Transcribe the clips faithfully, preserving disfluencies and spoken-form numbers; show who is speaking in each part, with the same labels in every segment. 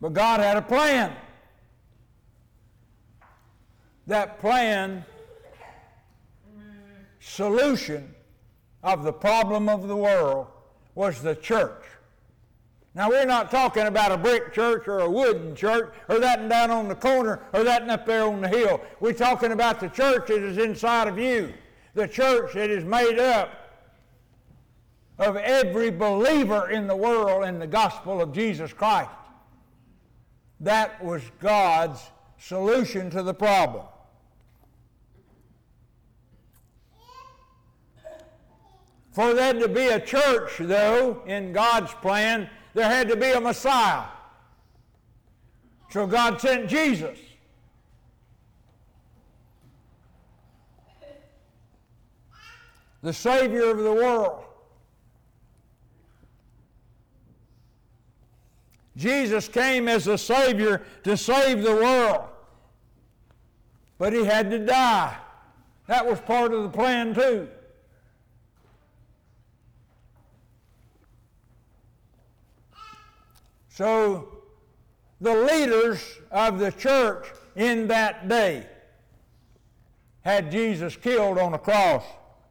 Speaker 1: But God had a plan. That plan, solution of the problem of the world, was the church. Now, we're not talking about a brick church or a wooden church or that down on the corner or that up there on the hill. We're talking about the church that is inside of you. The church that is made up of every believer in the world in the gospel of Jesus Christ. That was God's solution to the problem. For there to be a church, though, in God's plan, there had to be a Messiah. So God sent Jesus. The Savior of the world. Jesus came as a Savior to save the world. But He had to die. That was part of the plan too. So, the leaders of the church in that day had Jesus killed on a cross.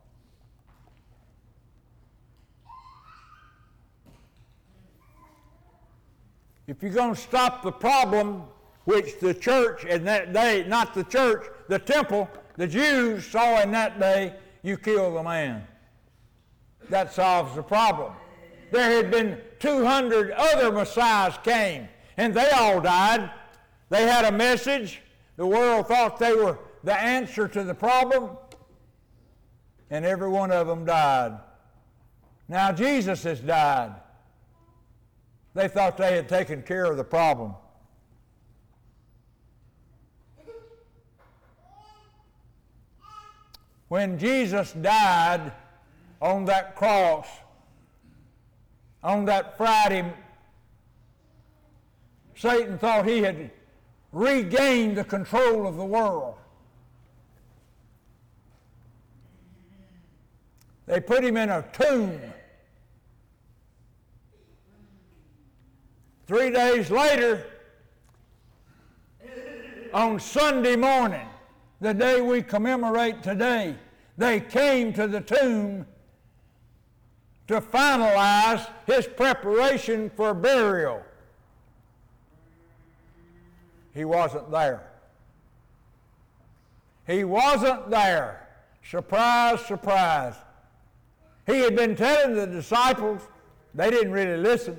Speaker 1: If you're going to stop the problem, which the church in that day, not the church, the temple, the Jews saw in that day, you kill the man. That solves the problem. There had been two hundred other messiahs came, and they all died. They had a message. The world thought they were the answer to the problem, and every one of them died. Now Jesus has died. They thought they had taken care of the problem. When Jesus died on that cross, on that Friday, Satan thought he had regained the control of the world. They put him in a tomb. Three days later, on Sunday morning, the day we commemorate today, they came to the tomb to finalize his preparation for burial. He wasn't there. He wasn't there. Surprise, surprise. He had been telling the disciples, they didn't really listen.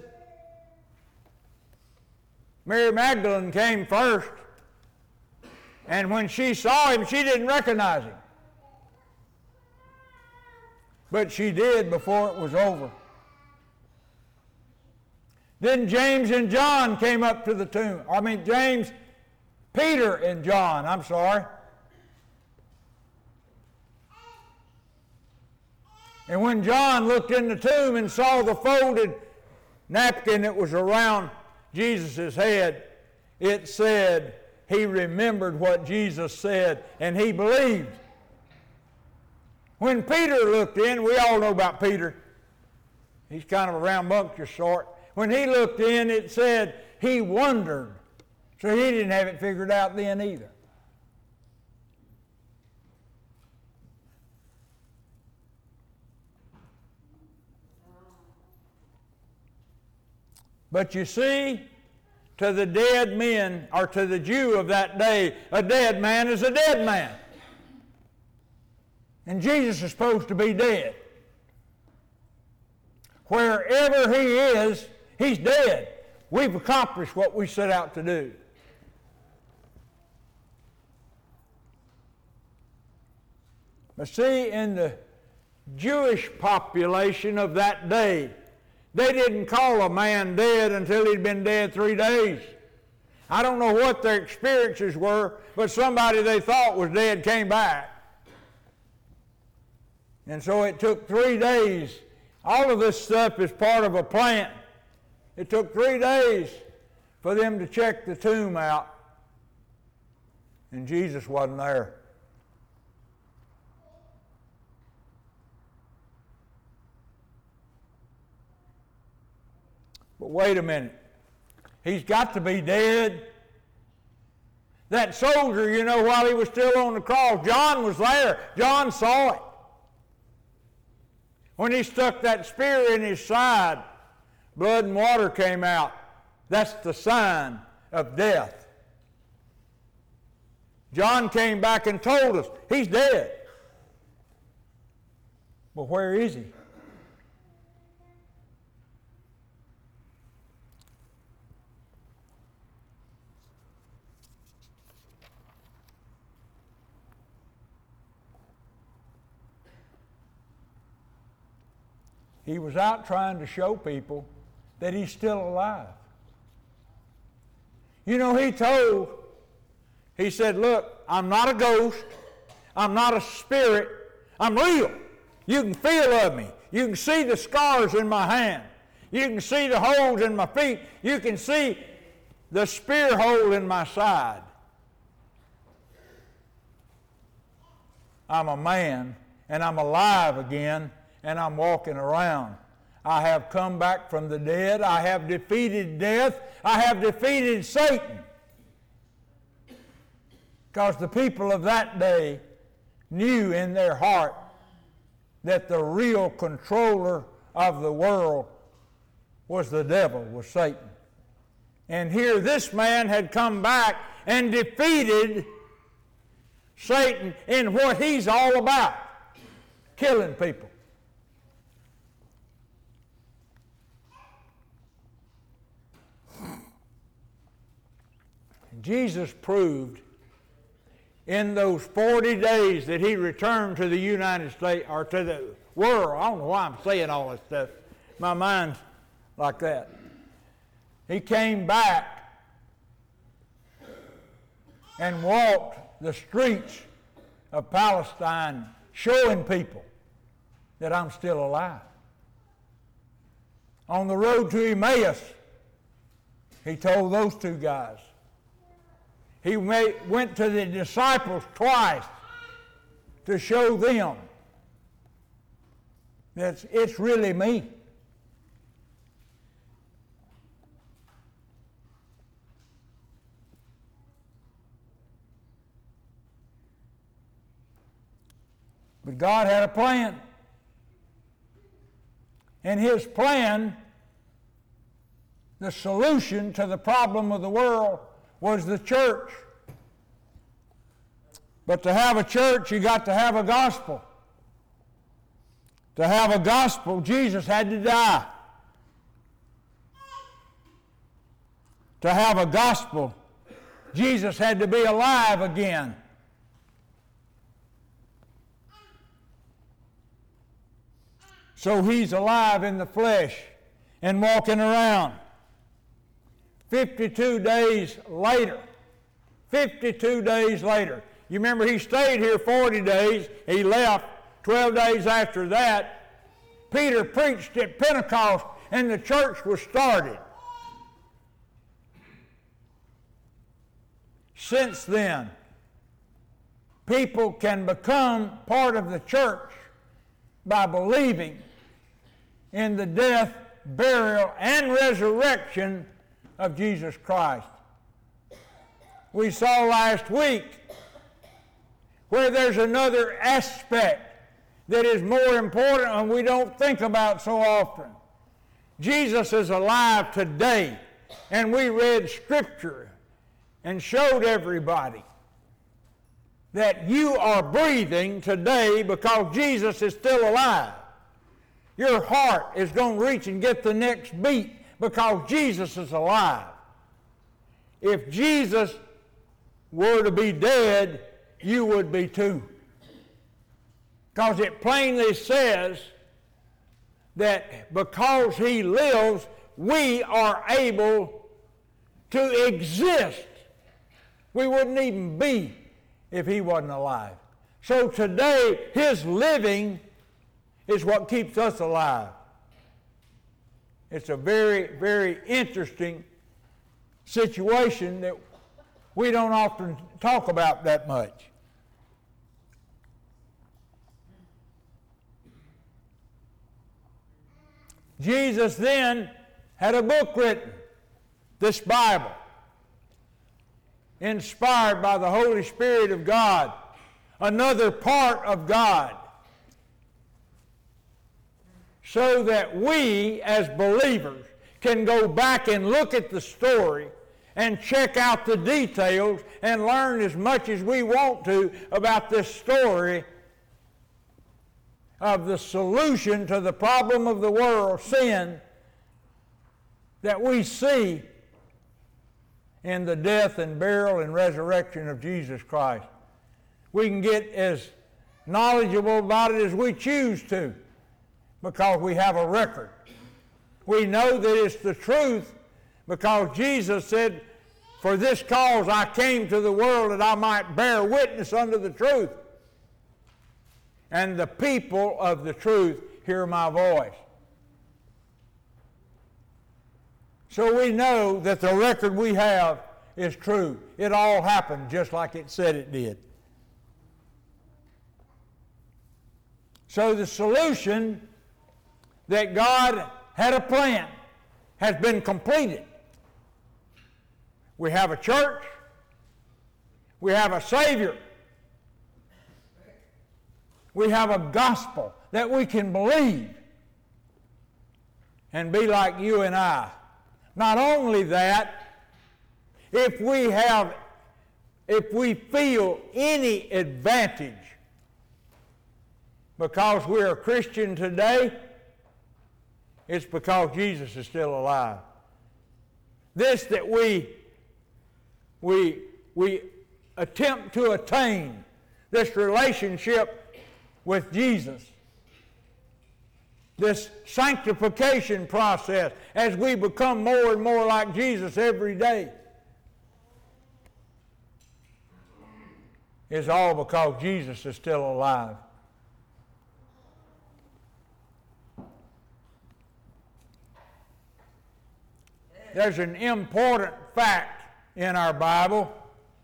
Speaker 1: Mary Magdalene came first, and when she saw him, she didn't recognize him. But she did before it was over. Then James and John came up to the tomb. I mean, James, Peter and John, I'm sorry. And when John looked in the tomb and saw the folded napkin that was around Jesus' head, it said he remembered what Jesus said, and he believed. When Peter looked in, we all know about Peter. He's kind of a rambunctious sort. When he looked in, it said he wondered. So he didn't have it figured out then either. But you see, to the dead men, or to the Jew of that day, a dead man is a dead man. And Jesus is supposed to be dead. Wherever he is, he's dead. We've accomplished what we set out to do. But see, in the Jewish population of that day, they didn't call a man dead until he'd been dead three days. I don't know what their experiences were, but somebody they thought was dead came back. And so it took three days. All of this stuff is part of a plan. It took three days for them to check the tomb out, and Jesus wasn't there. But wait a minute. He's got to be dead. That soldier, you know, while he was still on the cross, John was there. John saw it. When he stuck that spear in his side, blood and water came out. That's the sign of death. John came back and told us, he's dead. But where is he? He was out trying to show people that he's still alive. You know, he told, he said, look, I'm not a ghost. I'm not a spirit. I'm real. You can feel of me. You can see the scars in my hand. You can see the holes in my feet. You can see the spear hole in my side. I'm a man, and I'm alive again, and I'm walking around. I have come back from the dead. I have defeated death. I have defeated Satan. Because the people of that day knew in their heart that the real controller of the world was the devil, was Satan. And here this man had come back and defeated Satan in what he's all about, killing people. Jesus proved in those forty days that he returned to the United States, or to the world. I don't know why I'm saying all this stuff. My mind's like that. He came back and walked the streets of Palestine showing people that I'm still alive. On the road to Emmaus, he told those two guys. He went to the disciples twice to show them that it's really me. But God had a plan. And his plan, the solution to the problem of the world, was the church. But to have a church, you got to have a gospel. To have a gospel, Jesus had to die. To have a gospel, Jesus had to be alive again. So he's alive in the flesh and walking around. fifty-two days later, fifty-two days later, you remember he stayed here forty days, he left twelve days after that. Peter preached at Pentecost and the church was started. Since then, people can become part of the church by believing in the death, burial, and resurrection of Jesus Christ. We saw last week where there's another aspect that is more important and we don't think about so often. Jesus is alive today, and we read Scripture and showed everybody that you are breathing today because Jesus is still alive. Your heart is going to reach and get the next beat because Jesus is alive. If Jesus were to be dead, you would be too. Because it plainly says that because he lives, we are able to exist. We wouldn't even be if he wasn't alive. So today, his living is what keeps us alive. It's a very, very interesting situation that we don't often talk about that much. Jesus then had a book written this Bible, inspired by the Holy Spirit of God, another part of God, so that we as believers can go back and look at the story and check out the details and learn as much as we want to about this story of the solution to the problem of the world, sin, that we see in the death and burial and resurrection of Jesus Christ. We can get as knowledgeable about it as we choose to because we have a record. We know that it's the truth because Jesus said, "For this cause I came to the world that I might bear witness unto the truth. And the people of the truth hear my voice." So we know that the record we have is true. It all happened just like it said it did. So the solution that God had a plan has been completed. We have a church. We have a Savior. We have a gospel that we can believe and be like you and I. Not only that, if we have, if we feel any advantage because we're a Christian today, it's because Jesus is still alive. This that we, we, we attempt to attain, this relationship with Jesus, this sanctification process as we become more and more like Jesus every day, is all because Jesus is still alive. There's an important fact in our Bible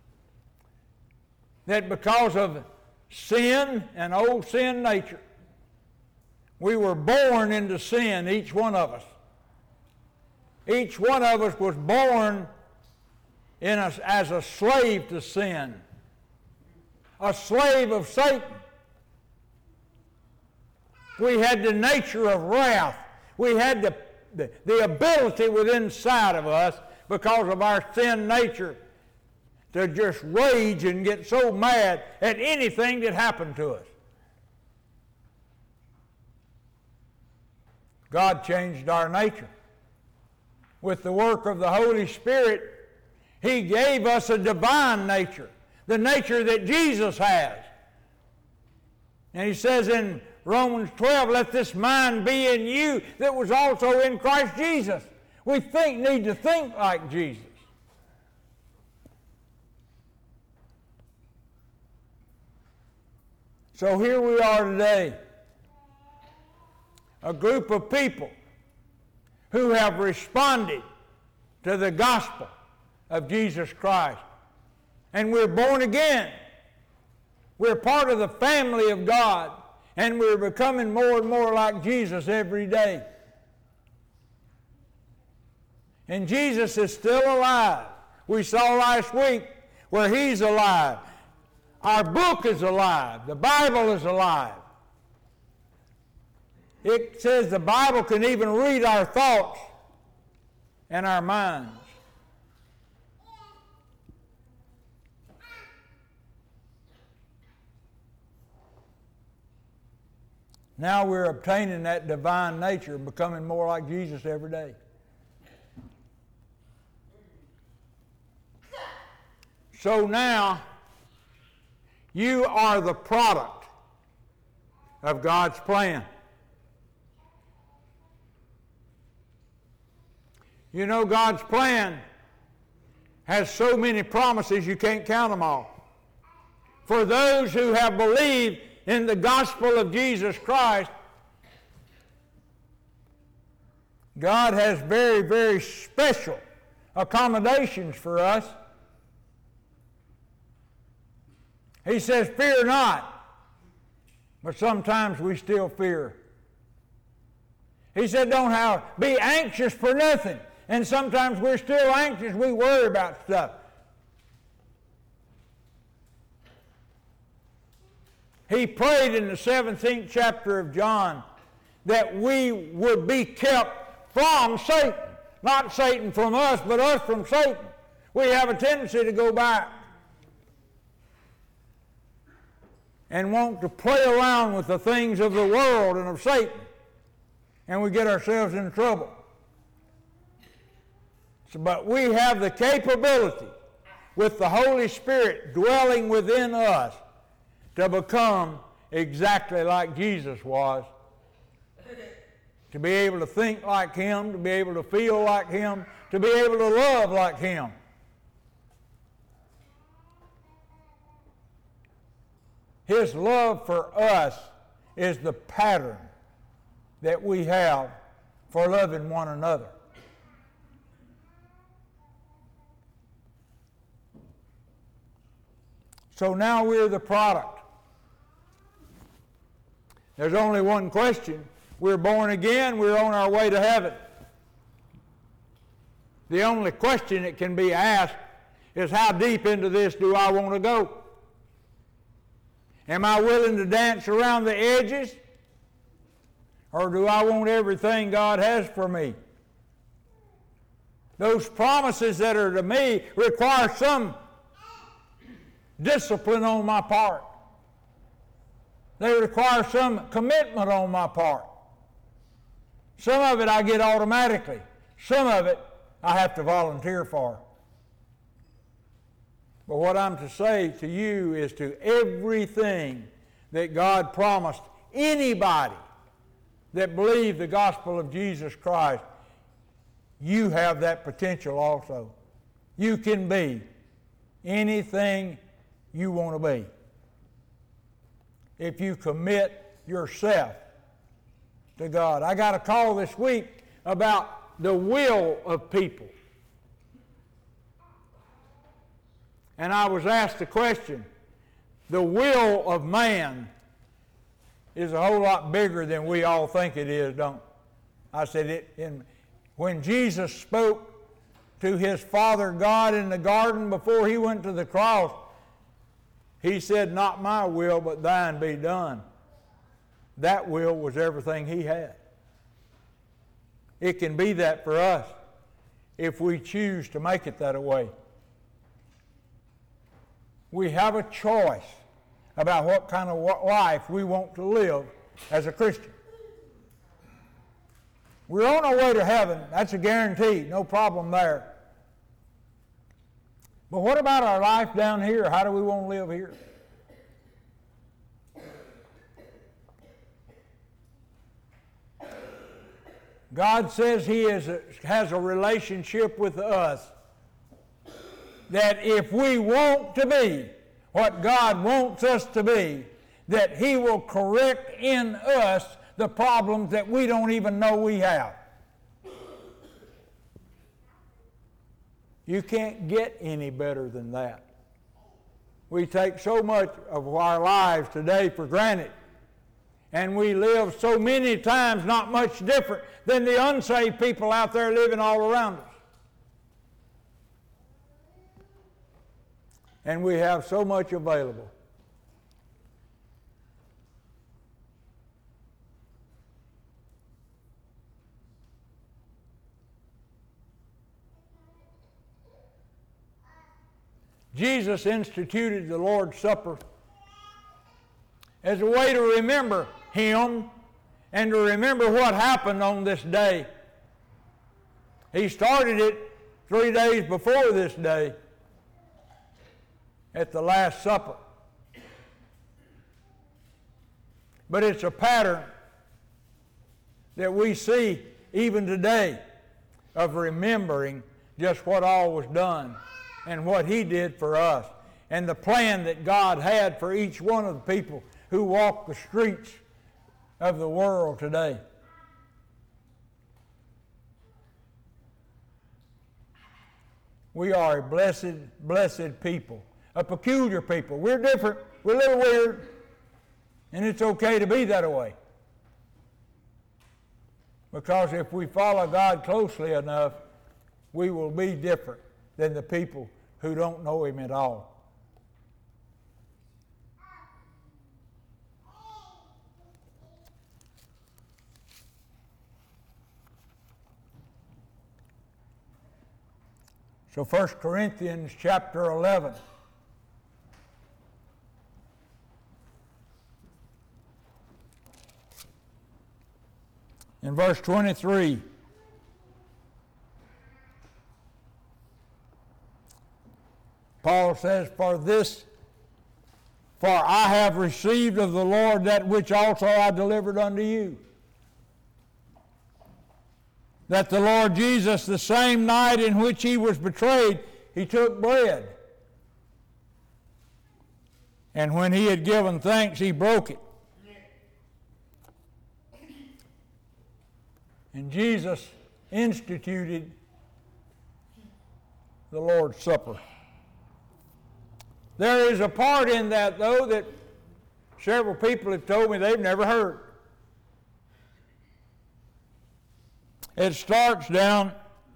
Speaker 1: that because of sin and old sin nature, we were born into sin, each one of us. Each one of us was born in a, as a slave to sin, a slave of Satan. We had the nature of wrath. We had the, the, the ability within inside of us, because of our sin nature, to just rage and get so mad at anything that happened to us. God changed our nature. With the work of the Holy Spirit, He gave us a divine nature, the nature that Jesus has. And He says in Romans twelve, "Let this mind be in you that was also in Christ Jesus." We think, need to think like Jesus. So here we are today, a group of people who have responded to the gospel of Jesus Christ. And we're born again. We're part of the family of God, and we're becoming more and more like Jesus every day. And Jesus is still alive. We saw last week where He's alive. Our book is alive. The Bible is alive. It says the Bible can even read our thoughts and our minds. Now we're obtaining that divine nature and becoming more like Jesus every day. So now, you are the product of God's plan. You know, God's plan has so many promises you can't count them all. For those who have believed in the gospel of Jesus Christ, God has very, very special accommodations for us. He says, "Fear not," but sometimes we still fear. He said, "Don't have, be anxious for nothing, And sometimes we're still anxious. We worry about stuff. He prayed in the seventeenth chapter of John that we would be kept from Satan. Not Satan from us, but us from Satan. We have a tendency to go back and want to play around with the things of the world and of Satan, and we get ourselves in trouble. So, but we have the capability, with the Holy Spirit dwelling within us, to become exactly like Jesus was, to be able to think like Him, to be able to feel like Him, to be able to love like Him. His love for us is the pattern that we have for loving one another. So now we're the product. There's only one question. We're born again, we're on our way to heaven. The only question that can be asked is, how deep into this do I want to go? Am I willing to dance around the edges? Or do I want everything God has for me? Those promises that are to me require some discipline on my part. They require some commitment on my part. Some of it I get automatically. Some of it I have to volunteer for. But what I'm to say to you is, to everything that God promised anybody that believed the gospel of Jesus Christ, you have that potential also. You can be anything you want to be if you commit yourself to God. I got a call this week about the will of people. And I was asked the question, the will of man is a whole lot bigger than we all think it is, don't it? I said, it, in, when Jesus spoke to his Father God in the garden before he went to the cross, he said, not my will, but thine be done. That will was everything he had. It can be that for us if we choose to make it that way. We have a choice about what kind of life we want to live as a Christian. We're on our way to heaven. That's a guarantee. No problem there. But what about our life down here? How do we want to live here? God says He is a, has a relationship with us that if we want to be what God wants us to be, that He will correct in us the problems that we don't even know we have. You can't get any better than that. We take so much of our lives today for granted, and we live so many times not much different than the unsaved people out there living all around us. And we have so much available. Jesus instituted the Lord's Supper as a way to remember Him and to remember what happened on this day. He started it three days before this day at the Last Supper. But it's a pattern that we see even today of remembering just what all was done and what He did for us, and the plan that God had for each one of the people who walk the streets of the world today. We are a blessed, blessed people, a peculiar people. We're different, we're a little weird, and it's okay to be that way. Because if we follow God closely enough, we will be different than the people who don't know Him at all. So First Corinthians chapter eleven. In verse twenty-three. Paul says, For this, for I have received of the Lord that which also I delivered unto you. That the Lord Jesus, the same night in which He was betrayed, He took bread. And when He had given thanks, He broke it. And Jesus instituted the Lord's Supper. There is a part in that, though, that several people have told me they've never heard. It starts down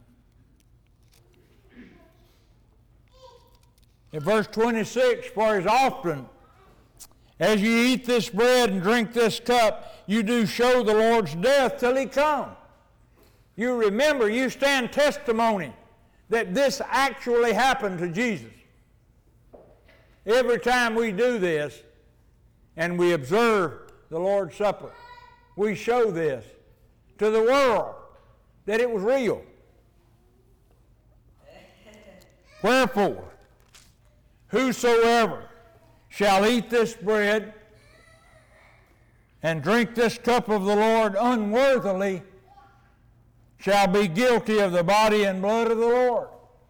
Speaker 1: in verse twenty-six, For as often as you eat this bread and drink this cup, you do show the Lord's death till He come. You remember, you stand testimony that this actually happened to Jesus. Every time we do this and we observe the Lord's Supper, we show this to the world that it was real. Wherefore, whosoever shall eat this bread and drink this cup of the Lord unworthily shall be guilty of the body and blood of the Lord.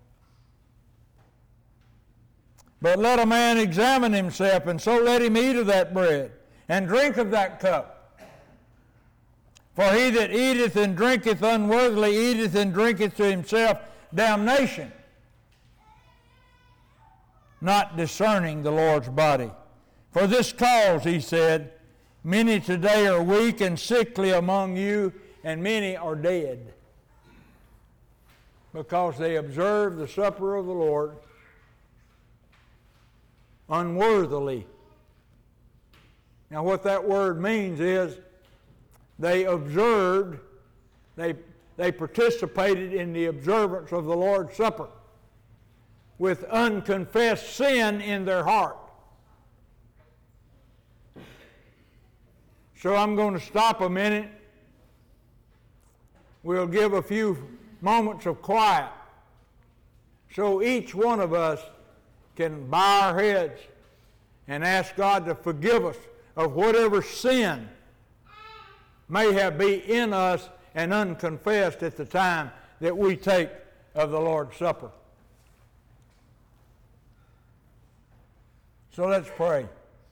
Speaker 1: But let a man examine himself, and so let him eat of that bread and drink of that cup. For he that eateth and drinketh unworthily eateth and drinketh to himself damnation, not discerning the Lord's body. For this cause, he said, many today are weak and sickly among you, and many are dead, because they observe the supper of the Lord unworthily. Now what that word means is they observed, they, they participated in the observance of the Lord's Supper with unconfessed sin in their heart. So I'm going to stop a minute. We'll give a few moments of quiet so each one of us can bow our heads and ask God to forgive us of whatever sin may have been in us and unconfessed at the time that we take of the Lord's Supper. So let's pray.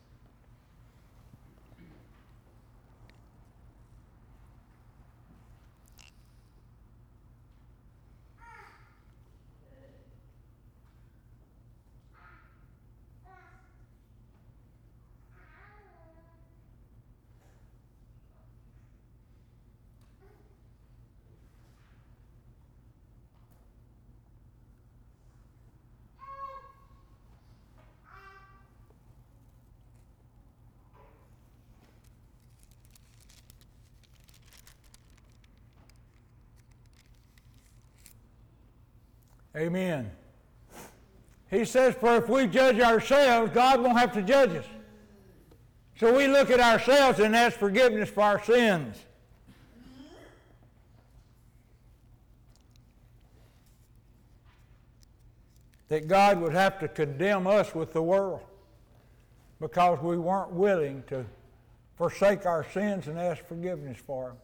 Speaker 1: Amen. He says, for if we judge ourselves, God won't have to judge us. So we look at ourselves and ask forgiveness for our sins. That God would have to condemn us with the world because we weren't willing to forsake our sins and ask forgiveness for them.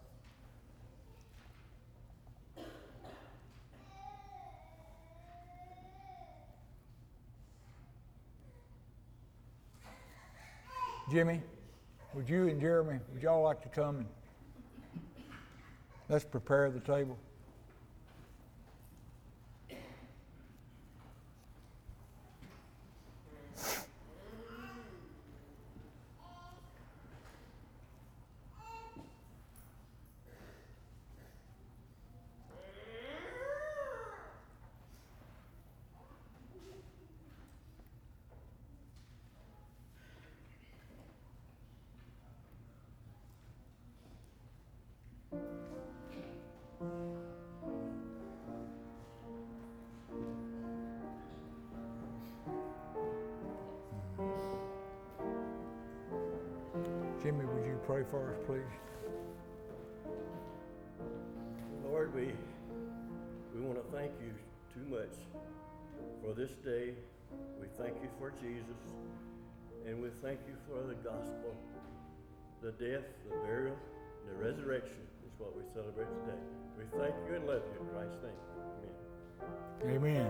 Speaker 1: Jimmy, would you and Jeremy, would y'all like to come and let's prepare the table? Jimmy, would you pray for us, please?
Speaker 2: Lord, we, we want to thank you too much for this day. We thank you for Jesus, and we thank you for the gospel, the death, the burial, and the resurrection is what we celebrate today. We thank you and love you in Christ's name. Amen.
Speaker 1: Amen.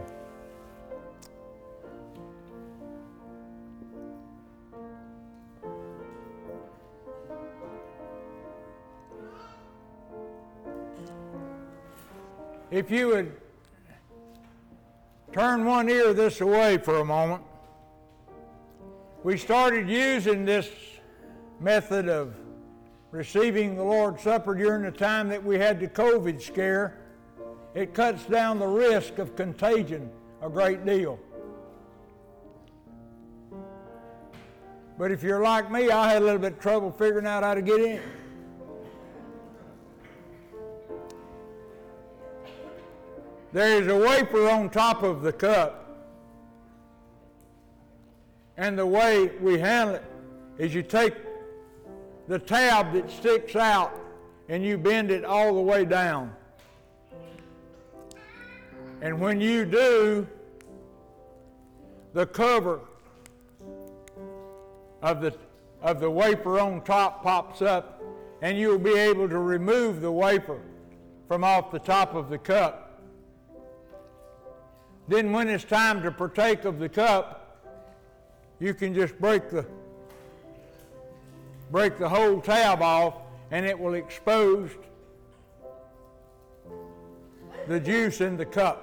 Speaker 1: If you would turn one ear this way for a moment. We started using this method of receiving the Lord's Supper during the time that we had the COVID scare. It cuts down the risk of contagion a great deal. But if you're like me, I had a little bit of trouble figuring out how to get in. There is a wafer on top of the cup. And the way we handle it is you take the tab that sticks out and you bend it all the way down. And when you do, the cover of the, of the wafer on top pops up, and you'll be able to remove the wafer from off the top of the cup. Then when it's time to partake of the cup, you can just break the break the whole tab off, and it will expose the juice in the cup.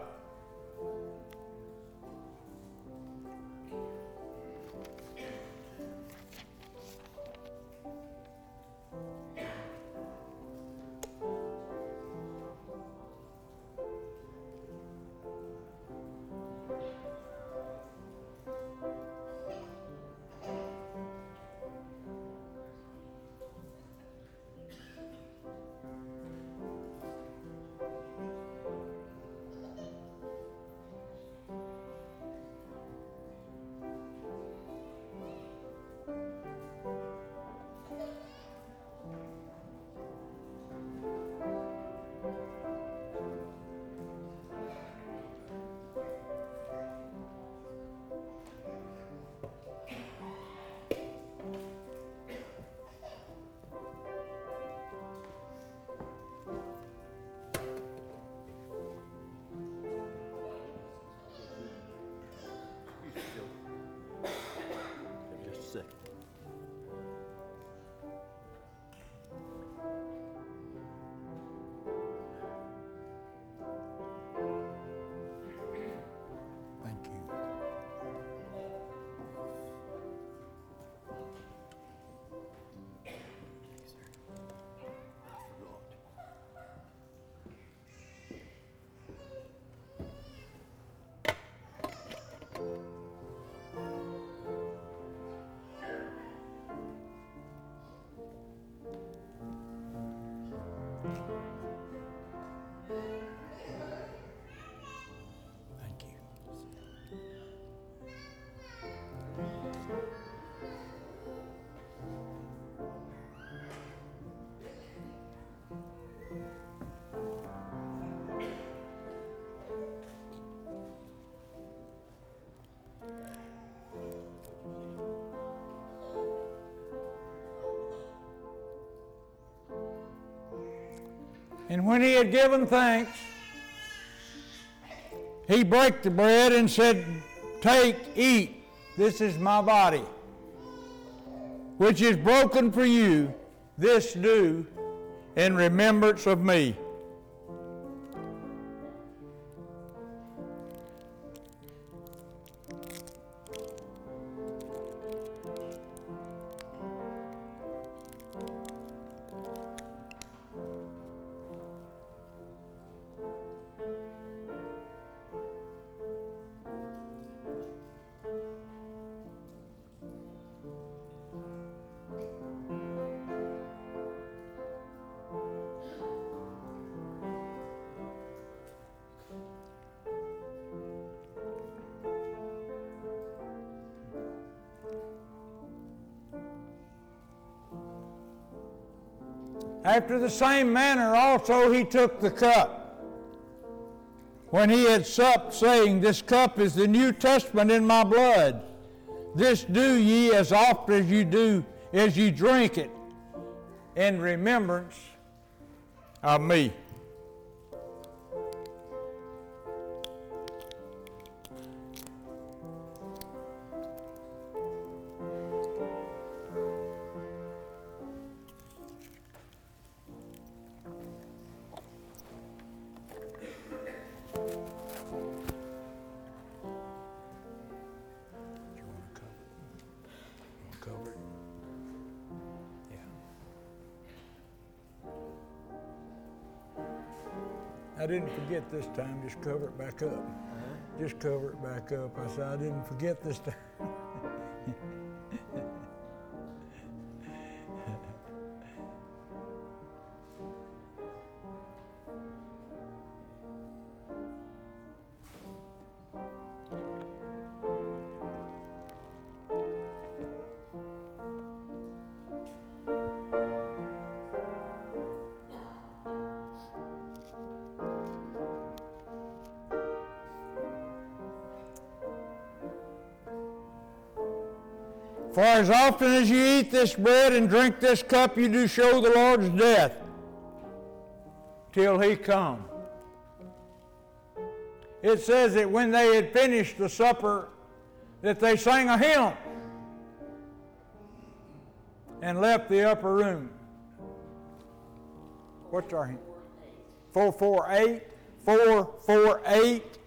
Speaker 1: And when he had given thanks, he broke the bread and said, "Take, eat, this is my body, which is broken for you. This do in remembrance of me." After the same manner also he took the cup, when he had supped, saying, This cup is the New Testament in my blood. This do ye as oft as you do, as ye drink it, in remembrance of me. I didn't forget this time, just cover it back up. Uh-huh. Just cover it back up. I said, I didn't forget this time. For as often as you eat this bread and drink this cup, you do show the Lord's death till he come. It says that when they had finished the supper, that they sang a hymn and left the upper room. What's our hymn? four four eight. four four eight.